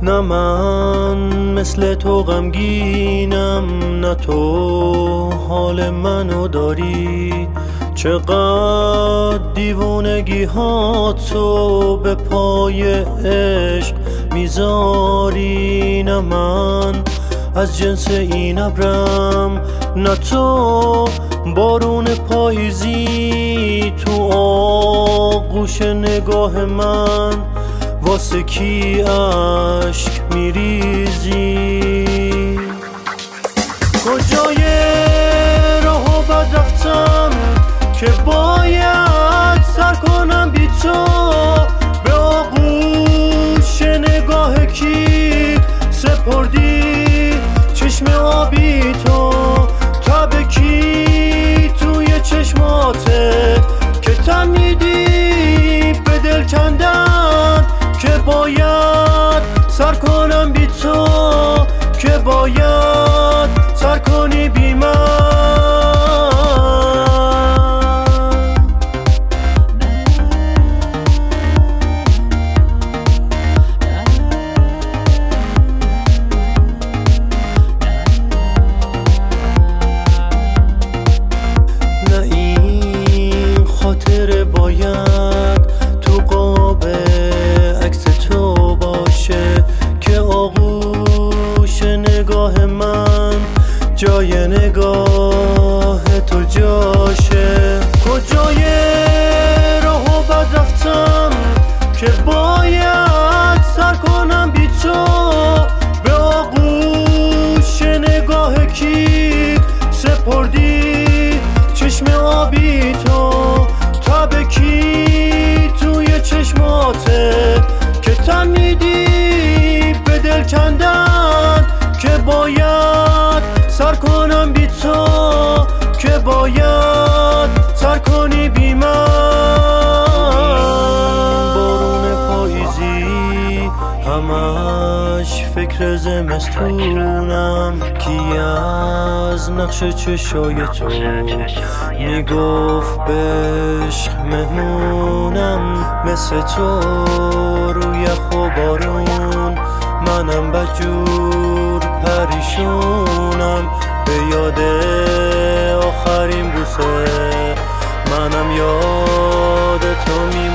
نه من مثل تو غمگینم، نه تو حال منو داری. چقدر دیوونگی ها تو به پای عشق میذاری. نه من از جنس این ابرم، نه تو بارون پاییزی تو آغوش نگاه من. واسه کی اشک میریزی؟ کجای راهو بد رفتم که باید سر کنم بی تو؟ به آغوش نگاه کی سپردی چشم آبی تو؟ تب کی توی چشماته که تن میدی به دل کندن؟ که باید سر کنم بی تو، که باید سر کنی بی من. نه این خاطر باید تو قاب عکس تو باشه که آغوش نگاه من جای نگاه تو جاشه. کجای راهو بد رفتم که باید سر کنم بی تو؟ به آغوش نگاه کی سپردی چشم آبی تو؟ تب کی توی چشماته که تن میدی به دل کندن؟ که باید سر کنم بی تو، که باید سر کنی بی من. بارون پاییزی همش فکر زمستونم، کی از نقش چشای تو میگفت به عشق مهمونم؟ مثل تو روی یخ و بارون منم بدجور پریشونم. به یاد آخرین بوسه منم یاد تو